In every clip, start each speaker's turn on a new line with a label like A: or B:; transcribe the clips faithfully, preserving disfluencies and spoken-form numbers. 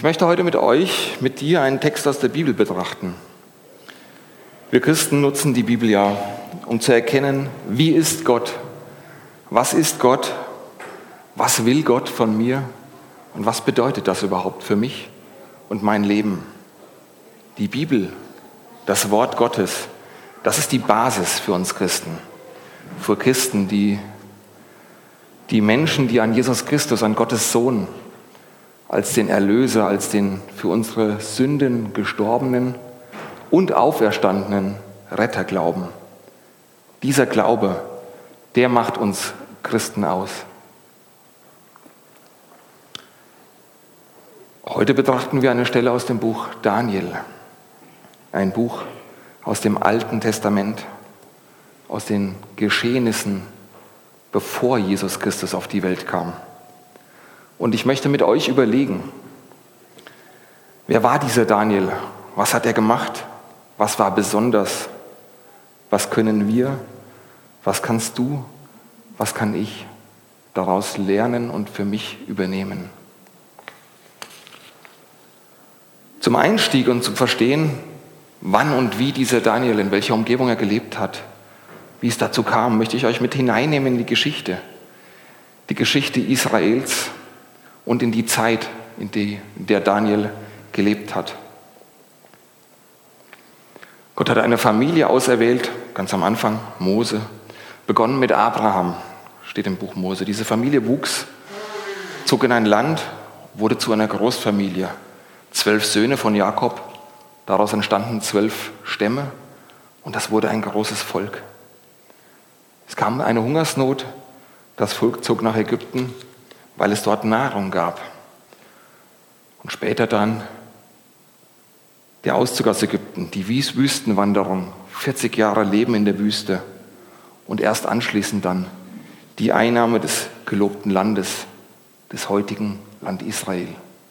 A: möchte heute mit euch, mit dir einen Text aus der Bibel betrachten. Wir Christen nutzen die Bibel ja, um zu erkennen, wie ist Gott, was ist Gott, was will Gott von mir und was bedeutet das überhaupt für mich und mein Leben. Die Bibel, das Wort Gottes, das ist die Basis für uns Christen. Für Christen, die, die Menschen, die an Jesus Christus, an Gottes Sohn, als den Erlöser, als den für unsere Sünden gestorbenen und auferstandenen Retter glauben. Dieser Glaube, der macht uns Christen aus. Heute betrachten wir eine Stelle aus dem Buch Daniel, ein Buch aus dem Alten Testament, aus den Geschehnissen, bevor Jesus Christus auf die Welt kam. Und ich möchte mit euch überlegen, wer war dieser Daniel? Was hat er gemacht? Was war besonders? Was können wir? Was kannst du? Was kann ich daraus lernen und für mich übernehmen? Zum Einstieg und zum Verstehen, wann und wie dieser Daniel, in welcher Umgebung er gelebt hat, wie es dazu kam, möchte ich euch mit hineinnehmen in die Geschichte. Die Geschichte Israels und in die Zeit, in, die, in der Daniel gelebt hat. Gott hat eine Familie auserwählt, ganz am Anfang, Mose, begonnen mit Abraham, steht im Buch Mose. Diese Familie wuchs, zog in ein Land, wurde zu einer Großfamilie. Zwölf Söhne von Jakob, daraus entstanden zwölf Stämme und das wurde ein großes Volk. Es kam eine Hungersnot, das Volk zog nach Ägypten, weil es dort Nahrung gab. Und später dann der Auszug aus Ägypten, die Wüstenwanderung, vierzig Jahre Leben in der Wüste und erst anschließend dann die Einnahme des gelobten Landes, des heutigen Land Israel.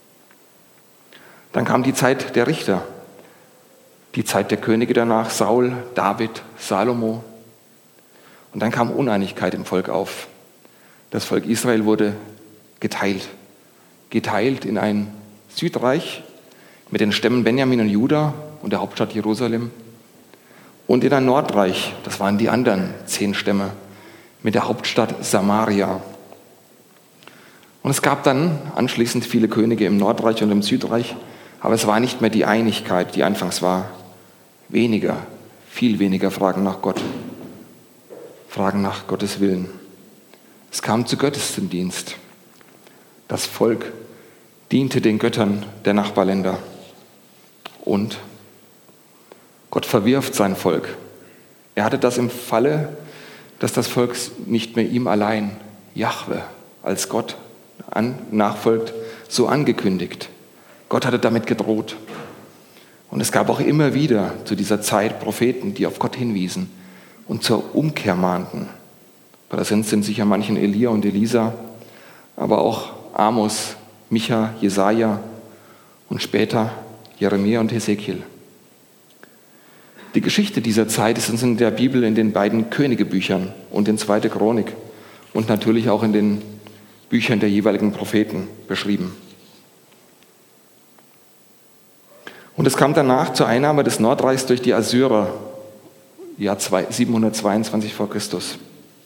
A: Dann kam die Zeit der Richter, die Zeit der Könige danach, Saul, David, Salomo. Und dann kam Uneinigkeit im Volk auf. Das Volk Israel wurde geteilt. Geteilt in ein Südreich mit den Stämmen Benjamin und Juda und der Hauptstadt Jerusalem und in ein Nordreich, das waren die anderen zehn Stämme, mit der Hauptstadt Samaria. Und es gab dann anschließend viele Könige im Nordreich und im Südreich, aber es war nicht mehr die Einigkeit, die anfangs war. Weniger, viel weniger Fragen nach Gott, Fragen nach Gottes Willen. Es kam zu Gottesdienst. Das Volk diente den Göttern der Nachbarländer. Und Gott verwirft sein Volk. Er hatte das im Falle, dass das Volk nicht mehr ihm allein, Jahwe, als Gott an, nachfolgt, so angekündigt. Gott hatte damit gedroht. Und es gab auch immer wieder zu dieser Zeit Propheten, die auf Gott hinwiesen und zur Umkehr mahnten. Präsent sind sicher manchen Elia und Elisa, aber auch Amos, Micha, Jesaja und später Jeremia und Hesekiel. Die Geschichte dieser Zeit ist uns in der Bibel in den beiden Königebüchern und in zweite Chronik und natürlich auch in den Büchern der jeweiligen Propheten beschrieben. Und es kam danach zur Einnahme des Nordreichs durch die Assyrer, Jahr siebenhundertzweiundzwanzig vor Christus.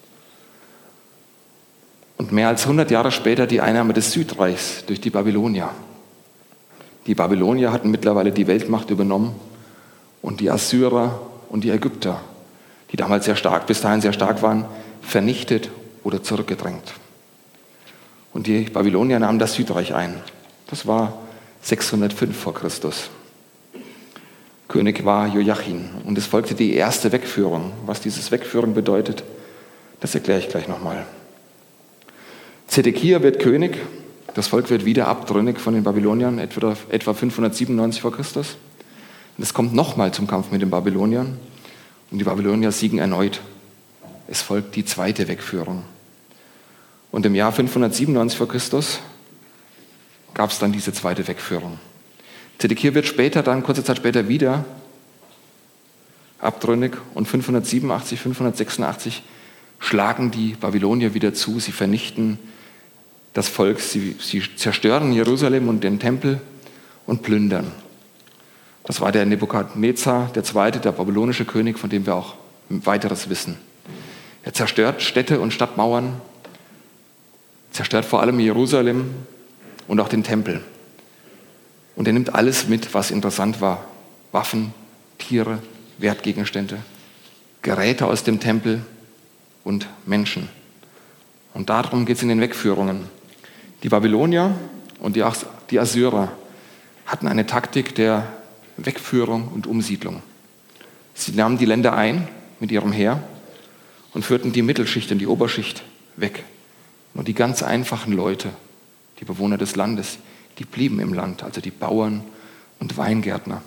A: Und mehr als hundert Jahre später die Einnahme des Südreichs durch die Babylonier. Die Babylonier hatten mittlerweile die Weltmacht übernommen und die Assyrer und die Ägypter, die damals sehr stark, bis dahin sehr stark waren, vernichtet oder zurückgedrängt. Und die Babylonier nahmen das Südreich ein. Das war sechshundertfünf vor Christus. König war Joachim und es folgte die erste Wegführung. Was dieses Wegführen bedeutet, das erkläre ich gleich nochmal. Zedekia wird König, das Volk wird wieder abtrünnig von den Babyloniern, etwa, etwa fünfhundertsiebenundneunzig vor Christus. Und es kommt nochmal zum Kampf mit den Babyloniern und die Babylonier siegen erneut. Es folgt die zweite Wegführung. Und im Jahr fünfhundertsiebenundneunzig vor Christus gab es dann diese zweite Wegführung. Zedekia wird später, dann kurze Zeit später wieder abtrünnig und fünfhundertsiebenundachtzig, fünfhundertsechsundachtzig schlagen die Babylonier wieder zu, sie vernichten das Volk, sie, sie zerstören Jerusalem und den Tempel und plündern. Das war der Nebukadnezar, der zweite, der babylonische König, von dem wir auch weiteres wissen. Er zerstört Städte und Stadtmauern, zerstört vor allem Jerusalem und auch den Tempel. Und er nimmt alles mit, was interessant war. Waffen, Tiere, Wertgegenstände, Geräte aus dem Tempel und Menschen. Und darum geht es in den Wegführungen. Die Babylonier und die, As- die Assyrer hatten eine Taktik der Wegführung und Umsiedlung. Sie nahmen die Länder ein mit ihrem Heer und führten die Mittelschicht und die Oberschicht weg. Nur die ganz einfachen Leute, die Bewohner des Landes, die blieben im Land, also die Bauern und Weingärtner.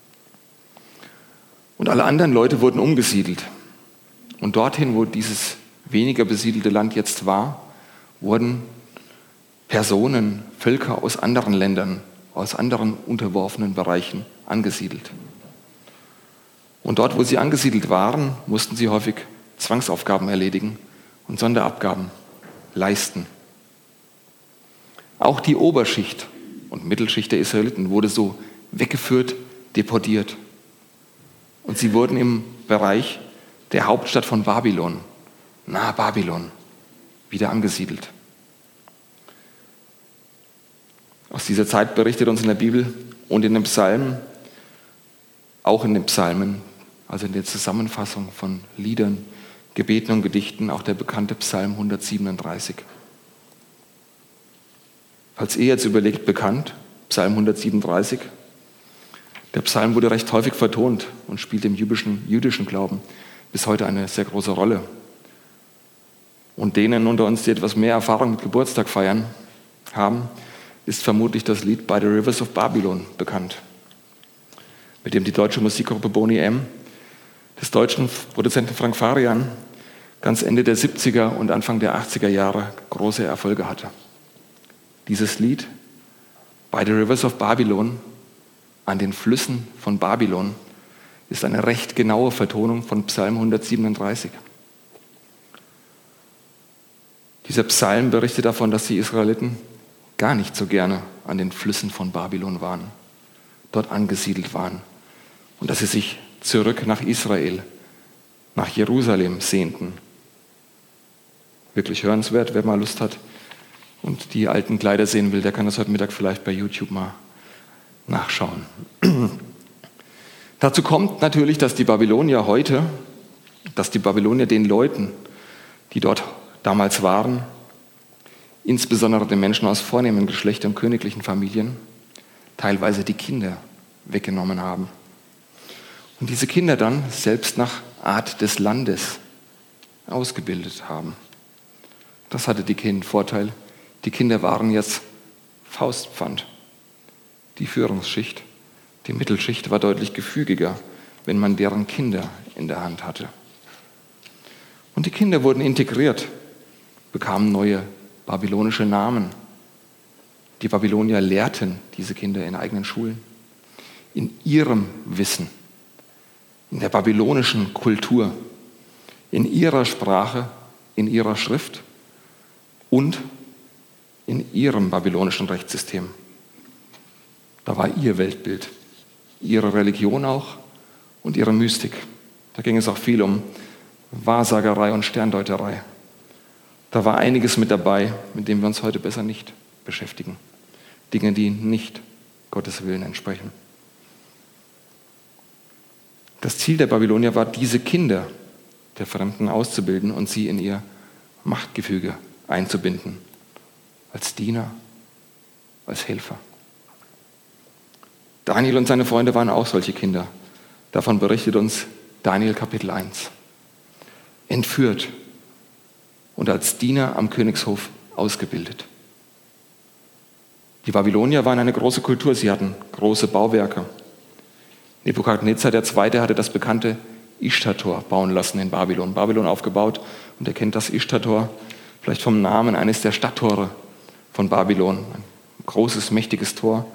A: Und alle anderen Leute wurden umgesiedelt. Und dorthin, wo dieses weniger besiedelte Land jetzt war, wurden Personen, Völker aus anderen Ländern, aus anderen unterworfenen Bereichen angesiedelt. Und dort, wo sie angesiedelt waren, mussten sie häufig Zwangsaufgaben erledigen und Sonderabgaben leisten. Auch die Oberschicht und Mittelschicht der Israeliten wurde so weggeführt, deportiert. Und sie wurden im Bereich der Hauptstadt von Babylon, nahe Babylon, wieder angesiedelt. Aus dieser Zeit berichtet uns in der Bibel und in den Psalmen, auch in den Psalmen, also in der Zusammenfassung von Liedern, Gebeten und Gedichten, auch der bekannte Psalm hundertsiebenunddreißig. Falls ihr jetzt überlegt, bekannt, Psalm hundertsiebenunddreißig, der Psalm wurde recht häufig vertont und spielt im jüdischen, jüdischen Glauben bis heute eine sehr große Rolle. Und denen unter uns, die etwas mehr Erfahrung mit Geburtstag feiern haben, ist vermutlich das Lied By the Rivers of Babylon bekannt, mit dem die deutsche Musikgruppe Boney M. des deutschen Produzenten Frank Farian ganz Ende der siebziger und Anfang der achtziger Jahre große Erfolge hatte. Dieses Lied By the Rivers of Babylon, an den Flüssen von Babylon, ist eine recht genaue Vertonung von Psalm hundertsiebenunddreißig. Dieser Psalm berichtet davon, dass die Israeliten gar nicht so gerne an den Flüssen von Babylon waren, dort angesiedelt waren und dass sie sich zurück nach Israel, nach Jerusalem sehnten. Wirklich hörenswert, wer mal Lust hat und die alten Kleider sehen will, der kann das heute Mittag vielleicht bei YouTube mal nachschauen. Dazu kommt natürlich, dass die Babylonier heute, dass die Babylonier den Leuten, die dort damals waren, insbesondere den Menschen aus vornehmen Geschlechtern und königlichen Familien, teilweise die Kinder weggenommen haben. Und diese Kinder dann selbst nach Art des Landes ausgebildet haben. Das hatte den Vorteil, die Kinder waren jetzt Faustpfand. Die Führungsschicht, die Mittelschicht war deutlich gefügiger, wenn man deren Kinder in der Hand hatte. Und die Kinder wurden integriert, bekamen neue babylonische Namen. Die Babylonier lehrten diese Kinder in eigenen Schulen, in ihrem Wissen, in der babylonischen Kultur, in ihrer Sprache, in ihrer Schrift und in ihrem babylonischen Rechtssystem. Da war ihr Weltbild, ihre Religion auch und ihre Mystik. Da ging es auch viel um Wahrsagerei und Sterndeuterei. Da war einiges mit dabei, mit dem wir uns heute besser nicht beschäftigen. Dinge, die nicht Gottes Willen entsprechen. Das Ziel der Babylonier war, diese Kinder der Fremden auszubilden und sie in ihr Machtgefüge einzubinden. Als Diener, als Helfer. Daniel und seine Freunde waren auch solche Kinder. Davon berichtet uns Daniel Kapitel eins. Entführt und als Diener am Königshof ausgebildet. Die Babylonier waren eine große Kultur, sie hatten große Bauwerke. Nebukadnezar der Zweite hatte das bekannte Ishtar-Tor bauen lassen in Babylon. Babylon aufgebaut und er kennt das Ishtar-Tor vielleicht vom Namen eines der Stadttore von Babylon. Ein großes, mächtiges Tor,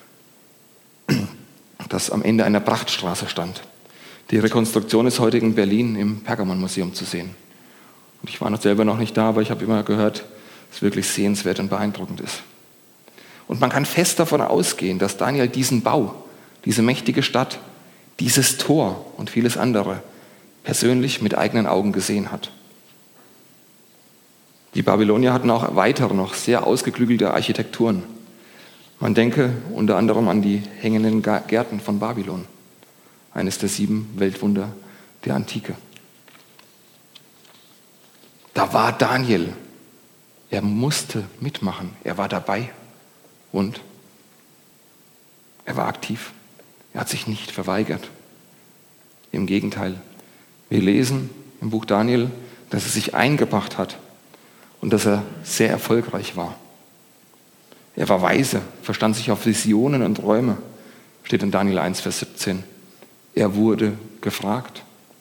A: das am Ende einer Prachtstraße stand. Die Rekonstruktion ist heute in Berlin im Pergamonmuseum zu sehen. Und ich war noch selber noch nicht da, aber ich habe immer gehört, dass es wirklich sehenswert und beeindruckend ist. Und man kann fest davon ausgehen, dass Daniel diesen Bau, diese mächtige Stadt, dieses Tor und vieles andere persönlich mit eigenen Augen gesehen hat. Die Babylonier hatten auch weitere, noch sehr ausgeklügelte Architekturen. Man denke unter anderem an die hängenden Gärten von Babylon, eines der sieben Weltwunder der Antike. Da war Daniel. Er musste mitmachen. Er war dabei. Und er war aktiv. Er hat sich nicht verweigert. Im Gegenteil. Wir lesen im Buch Daniel, dass er sich eingebracht hat und dass er sehr erfolgreich war. Er war weise, verstand sich auf Visionen und Träume, steht in Daniel eins, Vers siebzehn. Er wurde gefragt.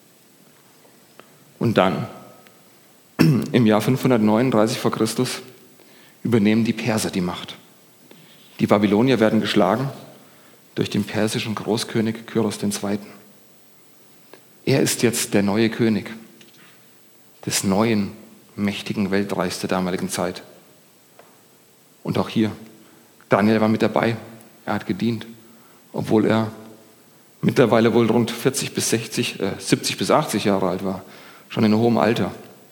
A: Und dann, im Jahr fünfhundertneununddreißig vor Christus, übernehmen die Perser die Macht. Die Babylonier werden geschlagen durch den persischen Großkönig Kyros der Zweite. Er ist jetzt der neue König des neuen, mächtigen Weltreichs der damaligen Zeit. Und auch hier, Daniel war mit dabei, er hat gedient, obwohl er mittlerweile wohl rund vierzig bis sechzig, äh, siebzig bis achtzig Jahre alt war, schon in hohem Alter.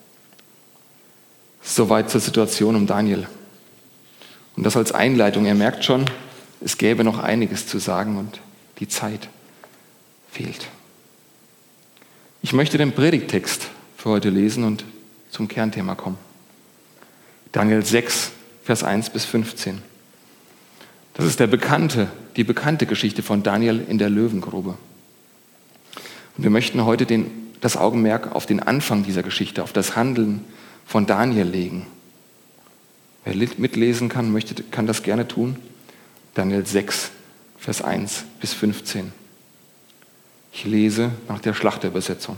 A: Soweit zur Situation um Daniel. Und das als Einleitung. Ihr merkt schon, es gäbe noch einiges zu sagen und die Zeit fehlt. Ich möchte den Predigttext für heute lesen und zum Kernthema kommen. Daniel sechs, Vers eins bis fünfzehn. Das ist der bekannte, die bekannte Geschichte von Daniel in der Löwengrube. Und wir möchten heute den, das Augenmerk auf den Anfang dieser Geschichte, auf das Handeln von Daniel legen. Wer mitlesen kann, möchte, kann das gerne tun. Daniel sechs, Vers eins bis fünfzehn. Ich lese nach der Schlachterübersetzung.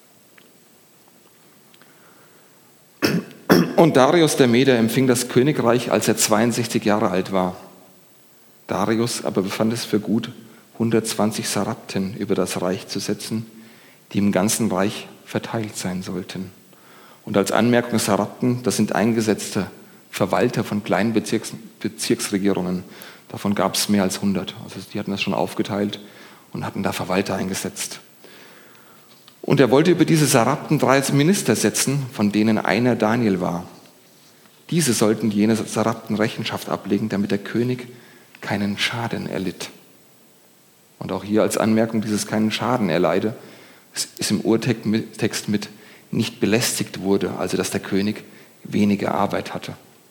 A: Und Darius der Meder empfing das Königreich, als er zweiundsechzig Jahre alt war. Darius aber befand es für gut, hundertzwanzig Sarapten über das Reich zu setzen, die im ganzen Reich verteilt sein sollten. Und als Anmerkung, Sarapten, das sind eingesetzte Verwalter von kleinen Bezirks, Bezirksregierungen. Davon gab es mehr als hundert. Also die hatten das schon aufgeteilt und hatten da Verwalter eingesetzt. Und er wollte über diese Sarapten drei Minister setzen, von denen einer Daniel war. Diese sollten jene Sarapten Rechenschaft ablegen, damit der König keinen Schaden erlitt. Und auch hier als Anmerkung, dieses keinen Schaden erleide, ist im Urtext mit nicht belästigt wurde, also dass der König weniger Arbeit hatte.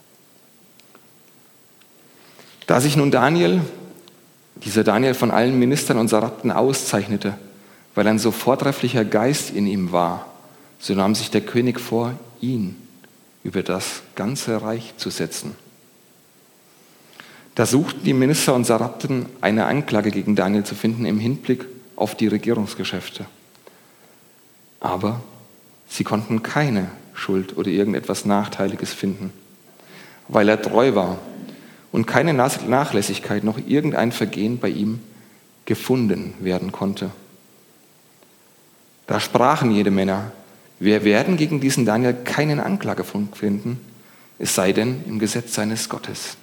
A: Da sich nun Daniel, dieser Daniel von allen Ministern und Sarapten auszeichnete, weil ein so vortrefflicher Geist in ihm war, so nahm sich der König vor, ihn über das ganze Reich zu setzen. Da suchten die Minister und Sarapten, eine Anklage gegen Daniel zu finden im Hinblick auf die Regierungsgeschäfte. Aber sie konnten keine Schuld oder irgendetwas Nachteiliges finden, weil er treu war und keine Nachlässigkeit noch irgendein Vergehen bei ihm gefunden werden konnte. Da sprachen jede Männer, wir werden gegen diesen Daniel keinen Anklagepunkt finden, es sei denn im Gesetz seines Gottes.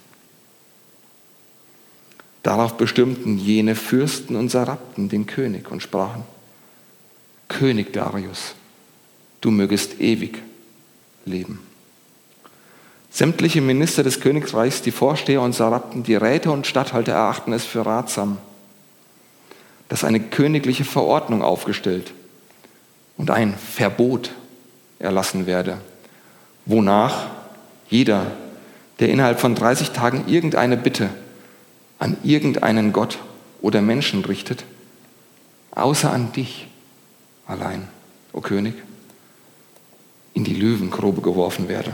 A: Darauf bestürmten jene Fürsten und Sarapten den König und sprachen, König Darius, du mögest ewig leben. Sämtliche Minister des Königreichs, die Vorsteher und Sarapten, die Räte und Statthalter erachten es für ratsam, dass eine königliche Verordnung aufgestellt und ein Verbot erlassen werde, wonach jeder, der innerhalb von dreißig Tagen irgendeine Bitte an irgendeinen Gott oder Menschen richtet, außer an dich allein, o König, in die Löwengrube geworfen werde.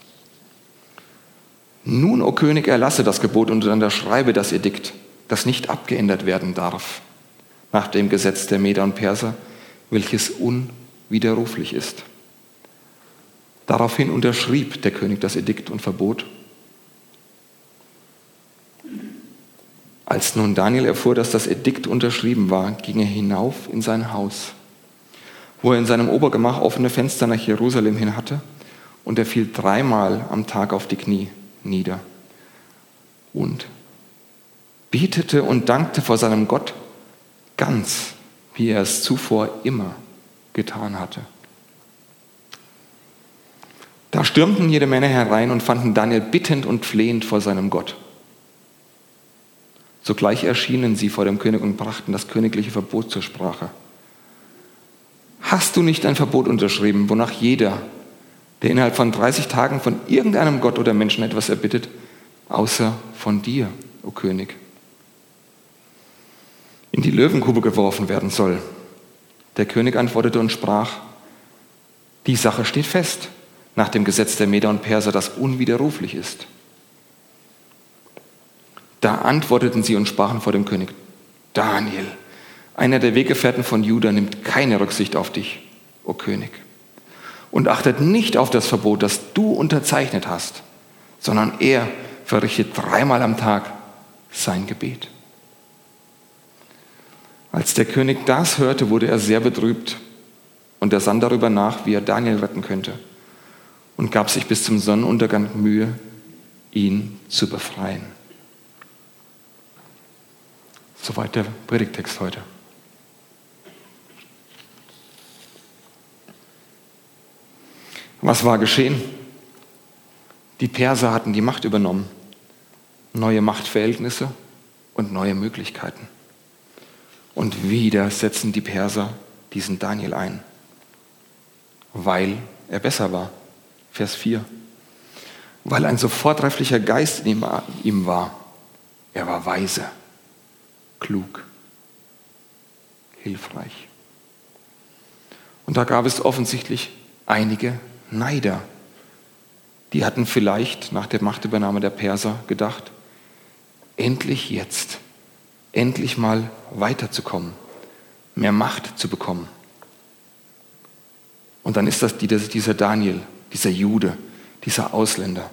A: Nun, o König, erlasse das Gebot und unterschreibe das Edikt, das nicht abgeändert werden darf, nach dem Gesetz der Meder und Perser, welches unwiderruflich ist. Daraufhin unterschrieb der König das Edikt und verbot. Als nun Daniel erfuhr, dass das Edikt unterschrieben war, ging er hinauf in sein Haus, wo er in seinem Obergemach offene Fenster nach Jerusalem hin hatte, und er fiel dreimal am Tag auf die Knie nieder und betete und dankte vor seinem Gott ganz, wie er es zuvor immer getan hatte. Da stürmten jede Männer herein und fanden Daniel bittend und flehend vor seinem Gott. Sogleich erschienen sie vor dem König und brachten das königliche Verbot zur Sprache. Hast du nicht ein Verbot unterschrieben, wonach jeder, der innerhalb von dreißig Tagen von irgendeinem Gott oder Menschen etwas erbittet, außer von dir, o König, in die Löwengrube geworfen werden soll? Der König antwortete und sprach: Die Sache steht fest, nach dem Gesetz der Meder und Perser, das unwiderruflich ist. Da antworteten sie und sprachen vor dem König: Daniel, einer der Weggefährten von Juda, nimmt keine Rücksicht auf dich, o König, und achtet nicht auf das Verbot, das du unterzeichnet hast, sondern er verrichtet dreimal am Tag sein Gebet. Als der König das hörte, wurde er sehr betrübt und er sann darüber nach, wie er Daniel retten könnte, und gab sich bis zum Sonnenuntergang Mühe, ihn zu befreien. Soweit der Predigttext heute. Was war geschehen? Die Perser hatten die Macht übernommen, neue Machtverhältnisse und neue Möglichkeiten. Und wieder setzen die Perser diesen Daniel ein, weil er besser war. Vers vier. Weil ein so vortrefflicher Geist in ihm war. Er war weise, klug, hilfreich. Und da gab es offensichtlich einige Neider. Die hatten vielleicht nach der Machtübernahme der Perser gedacht, endlich jetzt, endlich mal weiterzukommen, mehr Macht zu bekommen. Und dann ist das dieser Daniel, dieser Jude, dieser Ausländer.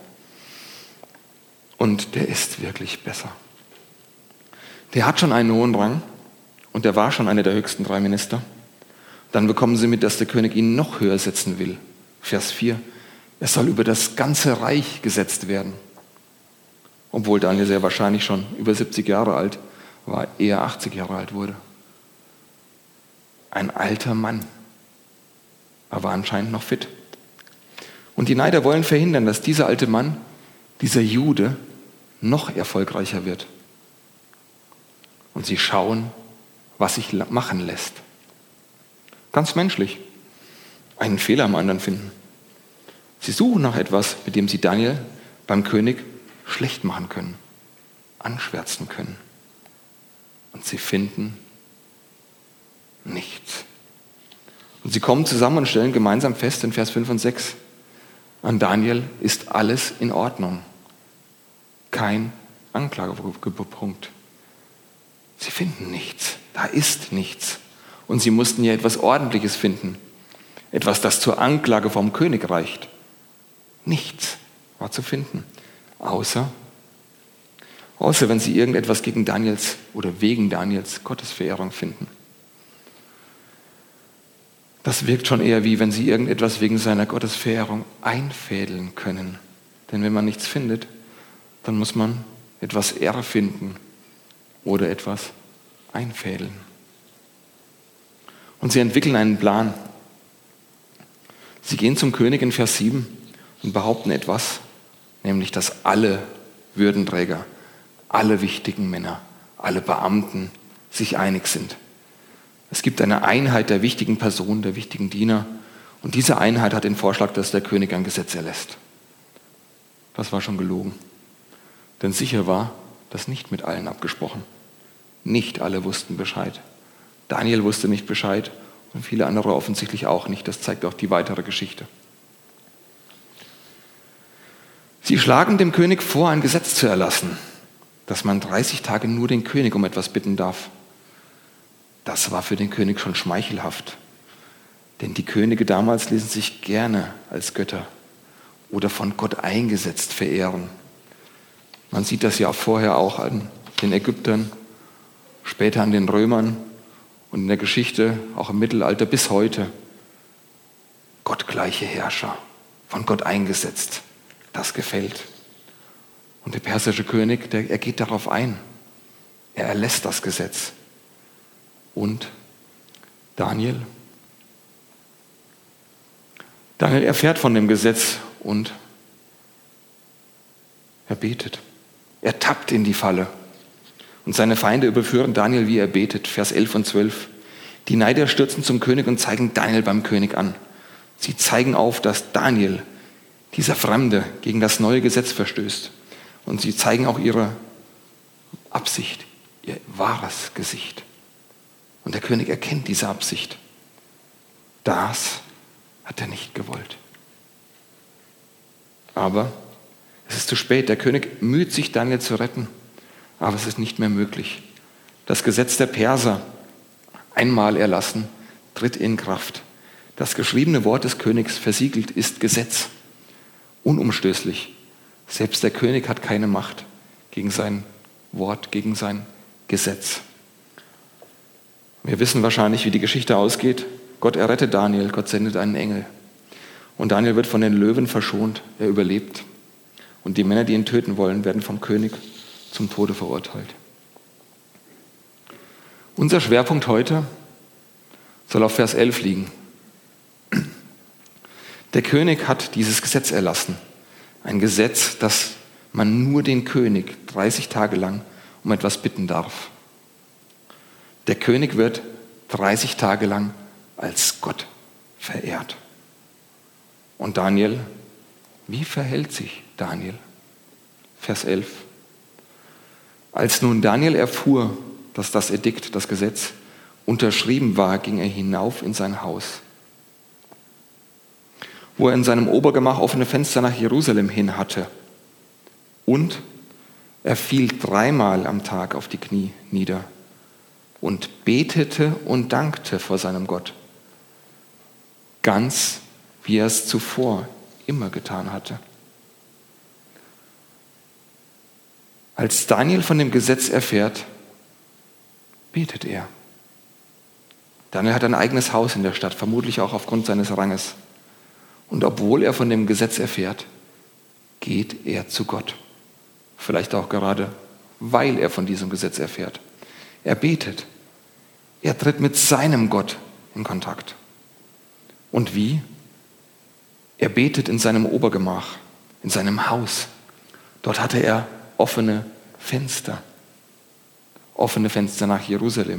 A: Und der ist wirklich besser. Der hat schon einen hohen Rang und der war schon einer der höchsten drei Minister. Dann bekommen sie mit, dass der König ihn noch höher setzen will. Vers vier. Er soll über das ganze Reich gesetzt werden. Obwohl Daniel sehr wahrscheinlich schon über siebzig Jahre alt war, eher achtzig Jahre alt wurde. Ein alter Mann, aber anscheinend noch fit. Und die Neider wollen verhindern, dass dieser alte Mann, dieser Jude, noch erfolgreicher wird. Und sie schauen, was sich machen lässt. Ganz menschlich. Einen Fehler am anderen finden. Sie suchen nach etwas, mit dem sie Daniel beim König schlecht machen können, anschwärzen können. Und sie finden nichts. Und sie kommen zusammen und stellen gemeinsam fest in Vers fünf und sechs, an Daniel ist alles in Ordnung. Kein Anklagepunkt. Sie finden nichts. Da ist nichts. Und sie mussten ja etwas Ordentliches finden. Etwas, das zur Anklage vom König reicht. Nichts war zu finden. Außer, außer wenn sie irgendetwas gegen Daniels oder wegen Daniels Gottesverehrung finden. Das wirkt schon eher wie, wenn sie irgendetwas wegen seiner Gottesverehrung einfädeln können. Denn wenn man nichts findet, dann muss man etwas erfinden oder etwas einfädeln. Und sie entwickeln einen Plan. Sie gehen zum König in Vers sieben und behaupten etwas, nämlich, dass alle Würdenträger, alle wichtigen Männer, alle Beamten sich einig sind. Es gibt eine Einheit der wichtigen Personen, der wichtigen Diener, und diese Einheit hat den Vorschlag, dass der König ein Gesetz erlässt. Das war schon gelogen. Denn sicher war, das nicht mit allen abgesprochen. Nicht alle wussten Bescheid. Daniel wusste nicht Bescheid und viele andere offensichtlich auch nicht. Das zeigt auch die weitere Geschichte. Sie schlagen dem König vor, ein Gesetz zu erlassen, dass man dreißig Tage nur den König um etwas bitten darf. Das war für den König schon schmeichelhaft. Denn die Könige damals ließen sich gerne als Götter oder von Gott eingesetzt verehren. Man sieht das ja vorher auch an den Ägyptern, später an den Römern und in der Geschichte, auch im Mittelalter bis heute. Gottgleiche Herrscher, von Gott eingesetzt. Das gefällt. Und der persische König, der, er geht darauf ein. Er erlässt das Gesetz. Und Daniel? Daniel erfährt von dem Gesetz und er betet. Er tappt in die Falle. Und seine Feinde überführen Daniel, wie er betet. Vers elf und zwölf. Die Neider stürzen zum König und zeigen Daniel beim König an. Sie zeigen auf, dass Daniel, dieser Fremde, gegen das neue Gesetz verstößt. Und sie zeigen auch ihre Absicht, ihr wahres Gesicht. Und der König erkennt diese Absicht. Das hat er nicht gewollt. Aber es ist zu spät. Der König müht sich, Daniel zu retten. Aber es ist nicht mehr möglich. Das Gesetz der Perser, einmal erlassen, tritt in Kraft. Das geschriebene Wort des Königs versiegelt ist Gesetz. Unumstößlich. Selbst der König hat keine Macht gegen sein Wort, gegen sein Gesetz. Wir wissen wahrscheinlich, wie die Geschichte ausgeht. Gott errettet Daniel, Gott sendet einen Engel. Und Daniel wird von den Löwen verschont, er überlebt. Und die Männer, die ihn töten wollen, werden vom König zum Tode verurteilt. Unser Schwerpunkt heute soll auf Vers elf liegen. Der König hat dieses Gesetz erlassen. Ein Gesetz, dass man nur den König dreißig Tage lang um etwas bitten darf. Der König wird dreißig Tage lang als Gott verehrt. Und Daniel, wie verhält sich Daniel? Vers elf. Als nun Daniel erfuhr, dass das Edikt, das Gesetz, unterschrieben war, ging er hinauf in sein Haus, wo er in seinem Obergemach offene Fenster nach Jerusalem hin hatte. Und er fiel dreimal am Tag auf die Knie nieder und betete und dankte vor seinem Gott, ganz wie er es zuvor immer getan hatte. Als Daniel von dem Gesetz erfährt, betet er. Daniel hat ein eigenes Haus in der Stadt, vermutlich auch aufgrund seines Ranges. Und obwohl er von dem Gesetz erfährt, geht er zu Gott. Vielleicht auch gerade, weil er von diesem Gesetz erfährt. Er betet. Er tritt mit seinem Gott in Kontakt. Und wie? Er betet in seinem Obergemach, in seinem Haus. Dort hatte er offene Fenster. Offene Fenster nach Jerusalem.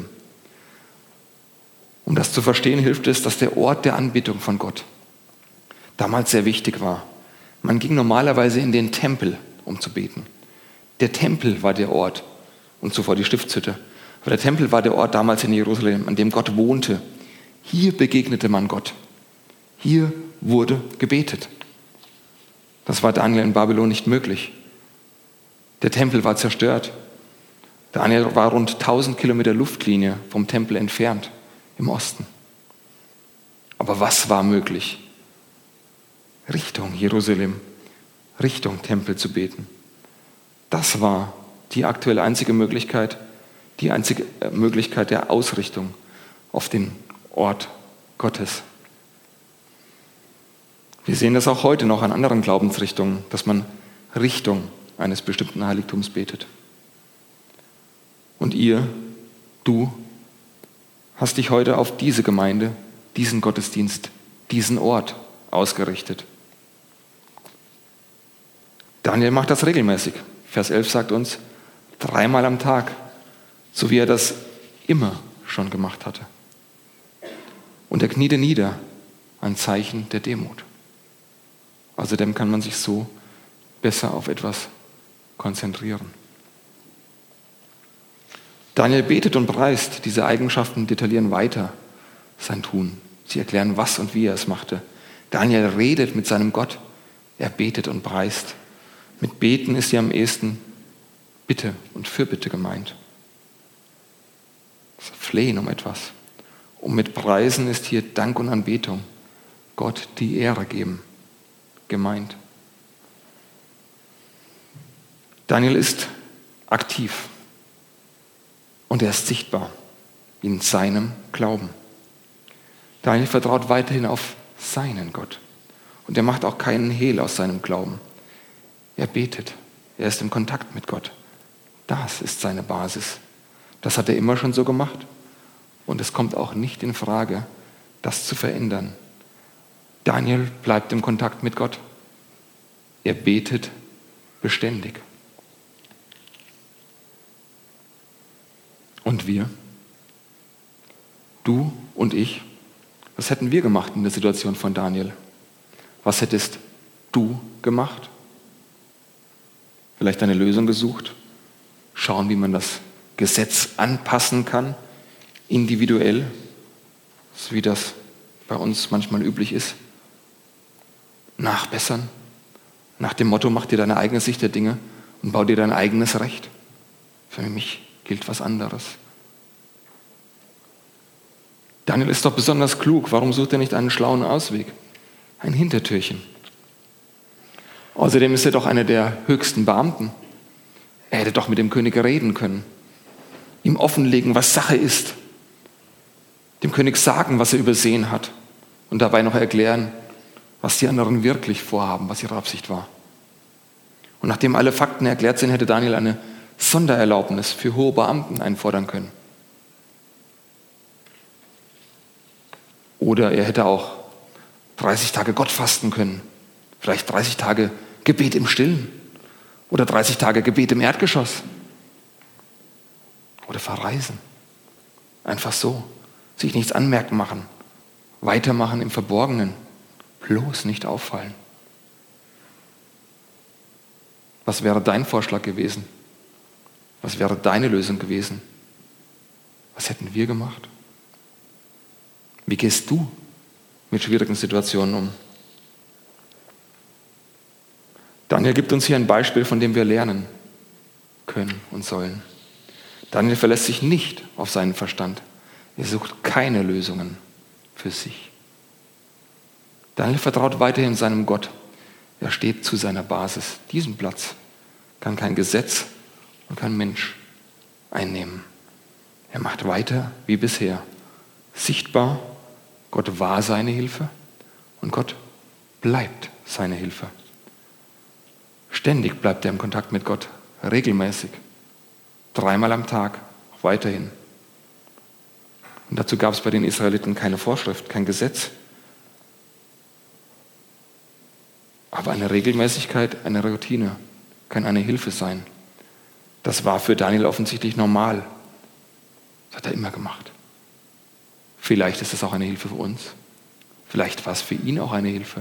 A: Um das zu verstehen, hilft es, dass der Ort der Anbetung von Gott damals sehr wichtig war. Man ging normalerweise in den Tempel, um zu beten. Der Tempel war der Ort, und zuvor die Stiftshütte. Aber der Tempel war der Ort damals in Jerusalem, an dem Gott wohnte. Hier begegnete man Gott. Hier wurde gebetet. Das war Daniel in Babylon nicht möglich. Der Tempel war zerstört. Daniel war rund tausend Kilometer Luftlinie vom Tempel entfernt, im Osten. Aber was war möglich? Richtung Jerusalem, Richtung Tempel zu beten. Das war die aktuell einzige Möglichkeit, die einzige Möglichkeit der Ausrichtung auf den Ort Gottes. Wir sehen das auch heute noch an anderen Glaubensrichtungen, dass man Richtung eines bestimmten Heiligtums betet. Und ihr, du, hast dich heute auf diese Gemeinde, diesen Gottesdienst, diesen Ort ausgerichtet. Daniel macht das regelmäßig. Vers elf sagt uns, dreimal am Tag, so wie er das immer schon gemacht hatte. Und er kniete nieder, ein Zeichen der Demut. Außerdem kann man sich so besser auf etwas konzentrieren. Daniel betet und preist. Diese Eigenschaften detaillieren weiter sein Tun. Sie erklären, was und wie er es machte. Daniel redet mit seinem Gott. Er betet und preist. Mit Beten ist hier am ehesten Bitte und Fürbitte gemeint. Das Flehen um etwas. Und mit Preisen ist hier Dank und Anbetung. Gott die Ehre geben gemeint. Daniel ist aktiv und er ist sichtbar in seinem Glauben. Daniel vertraut weiterhin auf seinen Gott und er macht auch keinen Hehl aus seinem Glauben. Er betet, Er ist im Kontakt mit Gott. Das ist seine Basis. Das hat er immer schon so gemacht. Und es kommt auch nicht in Frage, das zu verändern. Daniel bleibt im Kontakt mit Gott. Er betet beständig. Und wir? Du und ich? Was hätten wir gemacht in der Situation von Daniel? Was hättest du gemacht? Vielleicht eine Lösung gesucht? Schauen, wie man das Gesetz anpassen kann, individuell, so wie das bei uns manchmal üblich ist. Nachbessern, nach dem Motto, mach dir deine eigene Sicht der Dinge und bau dir dein eigenes Recht. Für mich gilt was anderes. Daniel ist doch besonders klug. Warum sucht er nicht einen schlauen Ausweg? Ein Hintertürchen. Außerdem ist er doch einer der höchsten Beamten. Er hätte doch mit dem König reden können, ihm offenlegen, was Sache ist, dem König sagen, was er übersehen hat und dabei noch erklären, was die anderen wirklich vorhaben, was ihre Absicht war. Und nachdem alle Fakten erklärt sind, hätte Daniel eine Sondererlaubnis für hohe Beamten einfordern können. Oder er hätte auch dreißig Tage Gott fasten können, vielleicht dreißig Tage Gebet im Stillen oder dreißig Tage Gebet im Erdgeschoss oder verreisen. Einfach so, sich nichts anmerken machen, weitermachen im Verborgenen, bloß nicht auffallen. Was wäre dein Vorschlag gewesen? Was wäre deine Lösung gewesen? Was hätten wir gemacht? Wie gehst du mit schwierigen Situationen um? Daniel gibt uns hier ein Beispiel, von dem wir lernen können und sollen. Daniel verlässt sich nicht auf seinen Verstand. Er sucht keine Lösungen für sich. Daniel vertraut weiterhin seinem Gott. Er steht zu seiner Basis. Diesen Platz kann kein Gesetz und kein Mensch einnehmen. Er macht weiter wie bisher. Sichtbar, Gott war seine Hilfe und Gott bleibt seine Hilfe. Ständig bleibt er im Kontakt mit Gott, regelmäßig, dreimal am Tag, weiterhin. Und dazu gab es bei den Israeliten keine Vorschrift, kein Gesetz. Aber eine Regelmäßigkeit, eine Routine kann eine Hilfe sein. Das war für Daniel offensichtlich normal. Das hat er immer gemacht. Vielleicht ist es auch eine Hilfe für uns. Vielleicht war es für ihn auch eine Hilfe.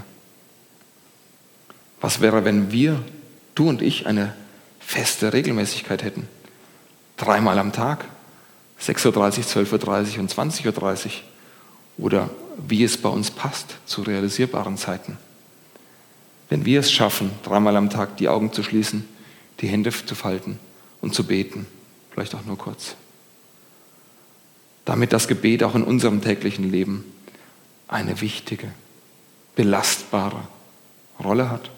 A: Was wäre, wenn wir, du und ich, eine feste Regelmäßigkeit hätten? Dreimal am Tag, sechs Uhr dreißig, zwölf Uhr dreißig und zwanzig Uhr dreißig. Oder wie es bei uns passt, zu realisierbaren Zeiten. Wenn wir es schaffen, dreimal am Tag die Augen zu schließen, die Hände zu falten und zu beten, vielleicht auch nur kurz. Damit das Gebet auch in unserem täglichen Leben eine wichtige, belastbare Rolle hat.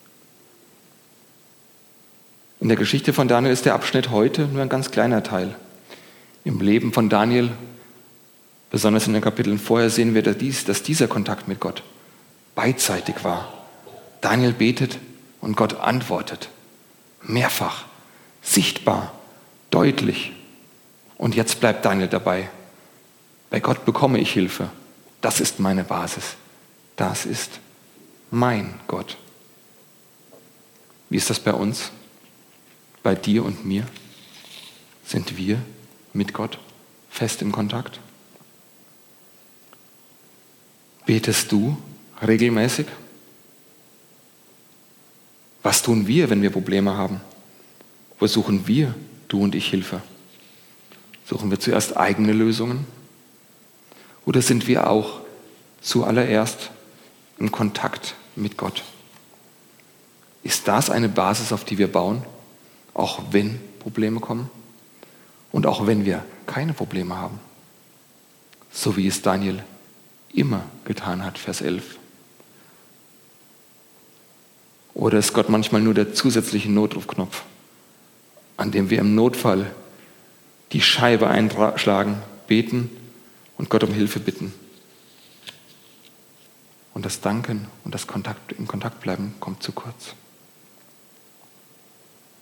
A: In der Geschichte von Daniel ist der Abschnitt heute nur ein ganz kleiner Teil. Im Leben von Daniel, besonders in den Kapiteln vorher, sehen wir, dass, dies, dass dieser Kontakt mit Gott beidseitig war. Daniel betet und Gott antwortet. Mehrfach, sichtbar, deutlich. Und jetzt bleibt Daniel dabei. Bei Gott bekomme ich Hilfe. Das ist meine Basis. Das ist mein Gott. Wie ist das bei uns? Bei dir und mir? Sind wir mit Gott fest im Kontakt? Betest du regelmäßig? Was tun wir, wenn wir Probleme haben? Wo suchen wir, du und ich, Hilfe? Suchen wir zuerst eigene Lösungen? Oder sind wir auch zuallererst im Kontakt mit Gott? Ist das eine Basis, auf die wir bauen, auch wenn Probleme kommen und auch wenn wir keine Probleme haben? So wie es Daniel immer getan hat, Vers elf. Oder ist Gott manchmal nur der zusätzliche Notrufknopf, an dem wir im Notfall die Scheibe einschlagen, beten und Gott um Hilfe bitten? Und das Danken und das Kontakt, im Kontakt bleiben kommt zu kurz.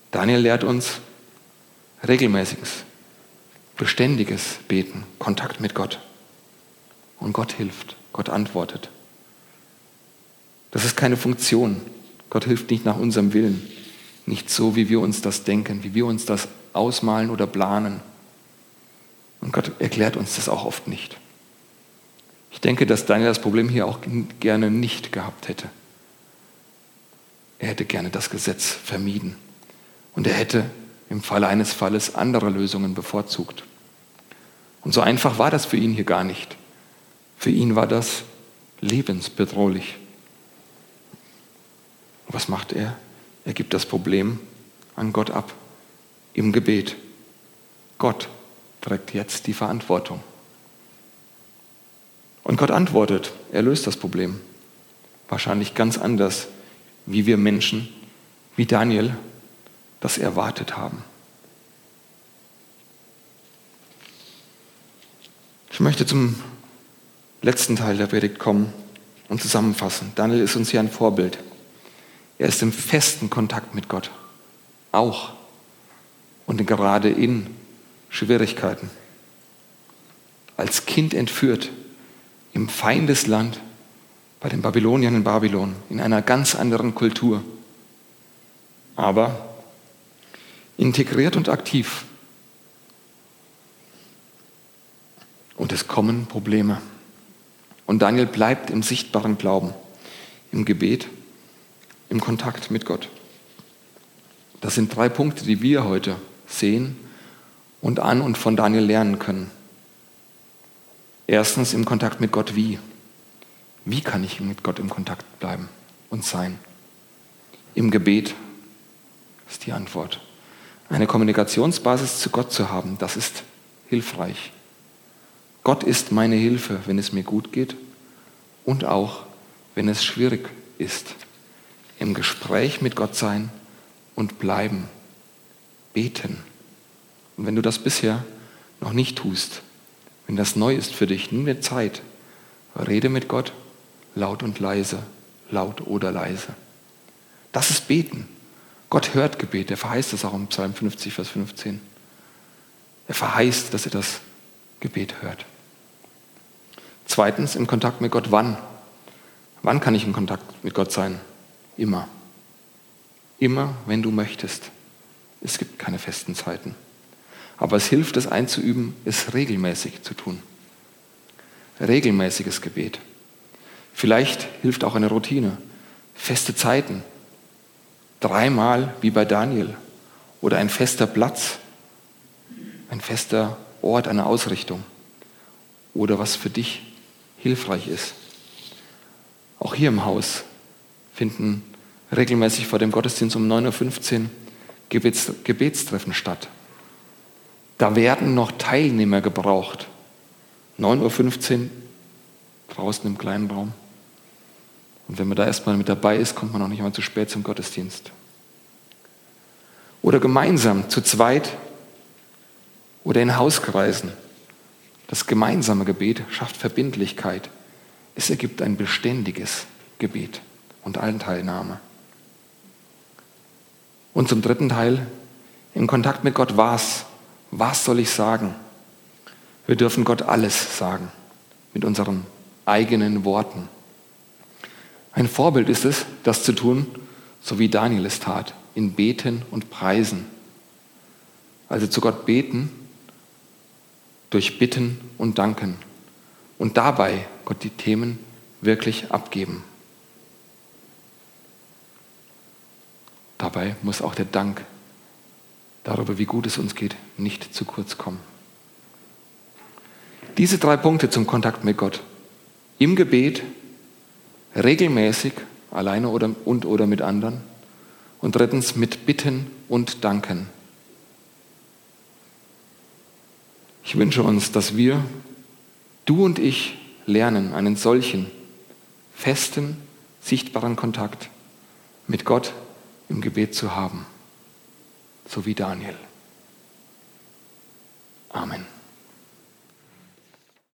A: Daniel lehrt uns regelmäßiges, beständiges Beten, Kontakt mit Gott. Und Gott hilft, Gott antwortet. Das ist keine Funktion. Gott hilft nicht nach unserem Willen, nicht so, wie wir uns das denken, wie wir uns das ausmalen oder planen. Und Gott erklärt uns das auch oft nicht. Ich denke, dass Daniel das Problem hier auch gerne nicht gehabt hätte. Er hätte gerne das Gesetz vermieden. Und er hätte im Falle eines Falles andere Lösungen bevorzugt. Und so einfach war das für ihn hier gar nicht. Für ihn war das lebensbedrohlich. Und was macht er? Er gibt das Problem an Gott ab, im Gebet. Gott trägt jetzt die Verantwortung. Und Gott antwortet, er löst das Problem. Wahrscheinlich ganz anders, wie wir Menschen, wie Daniel, das erwartet haben. Ich möchte zum letzten Teil der Predigt kommen und zusammenfassen. Daniel ist uns hier ein Vorbild. Er ist im festen Kontakt mit Gott, auch und gerade in Schwierigkeiten. Als Kind entführt, im Feindesland, bei den Babyloniern in Babylon, in einer ganz anderen Kultur. Aber integriert und aktiv. Und es kommen Probleme. Und Daniel bleibt im sichtbaren Glauben, im Gebet, im Kontakt mit Gott. Das sind drei Punkte, die wir heute sehen und an und von Daniel lernen können. Erstens im Kontakt mit Gott wie? Wie kann ich mit Gott im Kontakt bleiben und sein? Im Gebet ist die Antwort. Eine Kommunikationsbasis zu Gott zu haben, das ist hilfreich. Gott ist meine Hilfe, wenn es mir gut geht und auch, wenn es schwierig ist. Im Gespräch mit Gott sein und bleiben. Beten. Und wenn du das bisher noch nicht tust, wenn das neu ist für dich, nimm dir Zeit. Rede mit Gott, laut und leise, laut oder leise. Das ist Beten. Gott hört Gebet. Er verheißt es auch im Psalm fünfzig, Vers fünfzehn. Er verheißt, dass er das Gebet hört. Zweitens, im Kontakt mit Gott, wann? Wann kann ich in Kontakt mit Gott sein? Immer. Immer, wenn du möchtest. Es gibt keine festen Zeiten. Aber es hilft, es einzuüben, es regelmäßig zu tun. Regelmäßiges Gebet. Vielleicht hilft auch eine Routine. Feste Zeiten. Dreimal wie bei Daniel. Oder ein fester Platz. Ein fester Ort, eine Ausrichtung. Oder was für dich hilfreich ist. Auch hier im Haus finden regelmäßig vor dem Gottesdienst um neun Uhr fünfzehn Gebets, Gebetstreffen statt. Da werden noch Teilnehmer gebraucht. neun Uhr fünfzehn draußen im kleinen Raum. Und wenn man da erstmal mit dabei ist, kommt man auch nicht mal zu spät zum Gottesdienst. Oder gemeinsam, zu zweit oder in Hauskreisen. Das gemeinsame Gebet schafft Verbindlichkeit. Es ergibt ein beständiges Gebet und Anteilnahme. Und zum dritten Teil, im Kontakt mit Gott, was? Was soll ich sagen? Wir dürfen Gott alles sagen, mit unseren eigenen Worten. Ein Vorbild ist es, das zu tun, so wie Daniel es tat, in Beten und Preisen. Also zu Gott beten, durch Bitten und Danken. Und dabei Gott die Themen wirklich abgeben. Dabei muss auch der Dank darüber, wie gut es uns geht, nicht zu kurz kommen. Diese drei Punkte zum Kontakt mit Gott. Im Gebet, regelmäßig, alleine oder, und oder mit anderen. Und drittens mit Bitten und Danken. Ich wünsche uns, dass wir, du und ich, lernen, einen solchen festen, sichtbaren Kontakt mit Gott im Gebet zu haben. So wie Daniel. Amen.